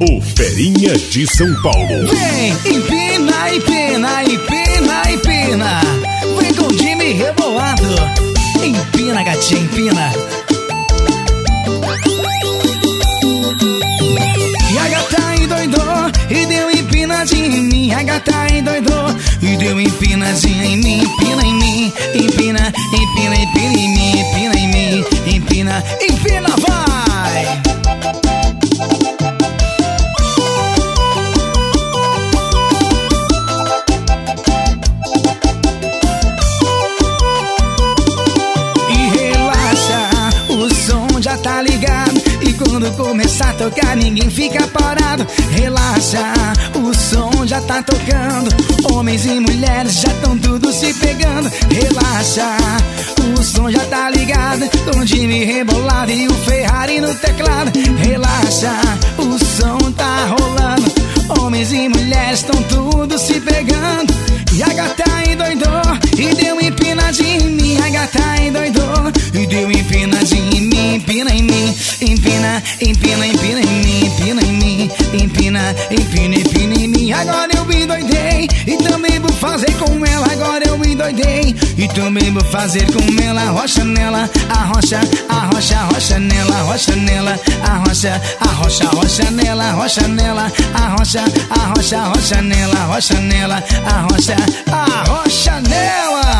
o Ferinha de São Paulo. Vem, empina, empina, empina, empina. Vem com o Jimmy rebolado. Empina, gatinha, empina. E a gata endoidou e deu empinadinha em mim. A gata endoidou e deu empinadinha em mim. Empina em mim, empina, empina, empina em mim. Empina em mim, empina, empina, vai! Tá ligado? E quando começar a tocar ninguém fica parado. Relaxa, o som já tá tocando. Homens e mulheres já tão tudo se pegando. Relaxa, o som já tá ligado. Com o Jimmy rebolado e o Ferrari no teclado. Relaxa, o som tá rolando. Homens e mulheres tão tudo se pegando. E a gata endoidou e deu empinadinha em mim. A gata endoidou e deu empinadinha em mim. Empina em mim, empina, empina, empina em mim. Empina em mim, empina, empina, empina em mim. Agora eu me doidei e também vou fazer com ela. Agora eu me doidei e também vou fazer com ela. Arrocha nela, arrocha, arrocha, arrocha nela. Arrocha nela, arrocha, arrocha, arrocha nela. Arrocha nela, arrocha, arrocha, arrocha nela. Arrocha nela, arrocha, arrocha nela.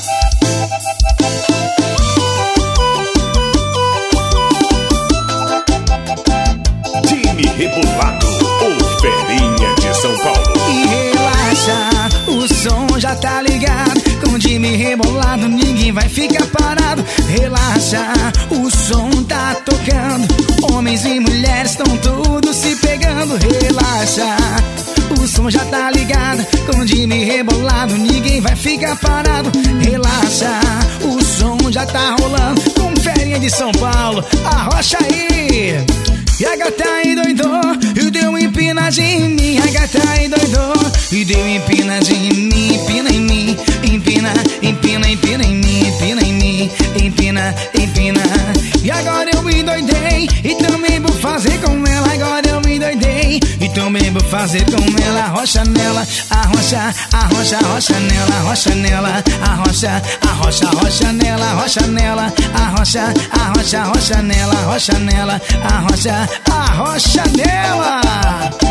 Jimmy rebolado, o Ferinha de São Paulo. E relaxa, o som já tá ligado. Com o Jimmy rebolado ninguém vai ficar parado. Relaxa, o som tá tocando. Homens e mulheres estão todos se pegando. Relaxa, o som já tá ligado. Com o Jimmy rebolado ninguém vai ficar parado. Relaxa, o som já tá rolando. Com Ferinha de São Paulo, arrocha aí. E a gata endoidou e deu empinadinha em mim. A gata endoidou e deu empinadinha em mim. Empina em mim, empina, empina, empina em mim. Empina em mim, empina, empina. E agora eu me doidei e também vou fazer com ela. Agora eu me doidei e também vou fazer com ela. Arrocha nela, arrocha, arrocha, arrocha nela. Arrocha nela, arrocha, arrocha, arrocha nela. Arrocha nela, arrocha, arrocha, arrocha nela. Arrocha nela, arrocha, arrocha nela.